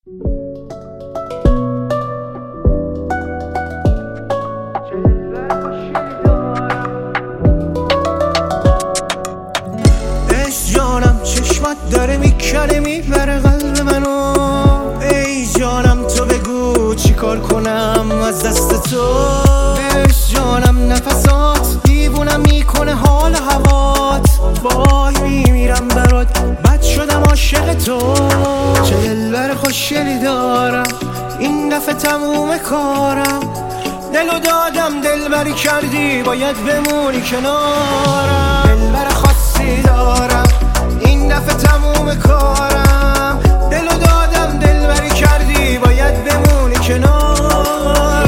جانم چشمت داره میکنه میبره قلب منو. ای جانم تو بگو چی کار کنم از دست تو. عشق جانم نفسات دیوونم میکنه حال هوات. وای میمیرم برات بد شدم عاشق تو. چه دلبر خوشگلی دارم این دفعه تموم کارم. دلو دادم دلبری کردی باید بمونی کنارم. دلبر خاصی دارم این دفعه تموم کارم. دلو دادم دلبری کردی باید بمونی کنارم.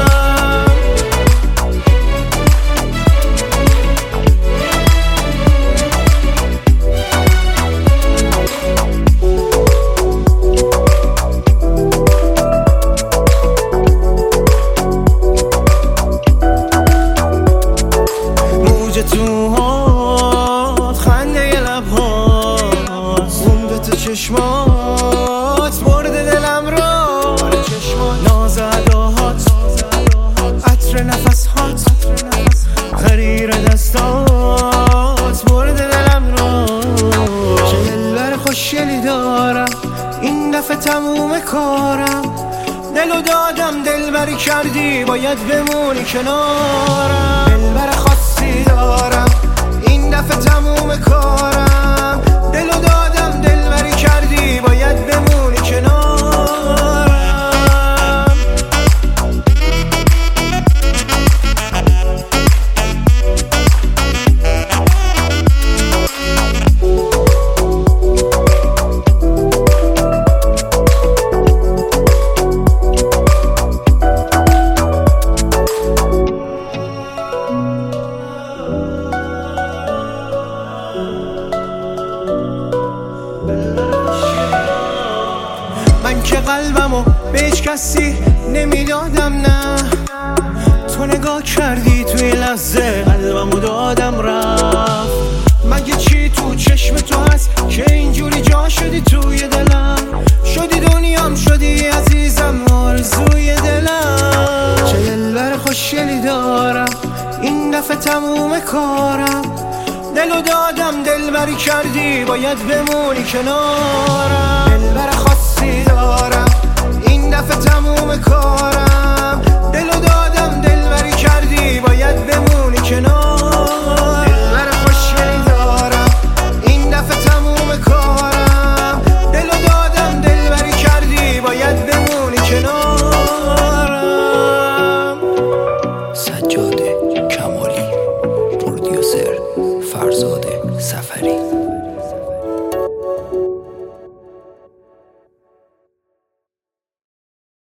موج توهات خنده لبهات خونده تو چشمات برده دلم را. ناز اداهات عطر نفسهات غریر دستات برده دلم را. چه دلبر خوشگلی دارم این دفعه تموم کارم. دلو دادم دلبری کردی باید بمونی کنارم. دلبر خاصی دارم این دفعه تموم کارم. دلو دادم دلبری کردی باید بمونی کنارم. من که قلبمو به هیچ کسی نمیدادم نه. تو نگاه کردی توی لحظه قلبمو دادم رفت. مگه چی تو چشم تو هست که اینجوری جا شدی توی دلم. شدی دنیام شدی عزیزم آرزوی دلم. چه دلبر خوشگلی دارم این دفعه تموم کارم. دلو دادم دلبری کردی باید بمونی کنارم. دلبر خاصی دارم این دفعه تموم کارم. دلو دادم دلبری کردی باید بمونی کنارم. دلبر خوشگلی دارم این دفعه تموم کارم. دلو دادم دلبری کردی باید بمونی کنارم. سجاده کمالی، پرودیوسر فرزاد سفری.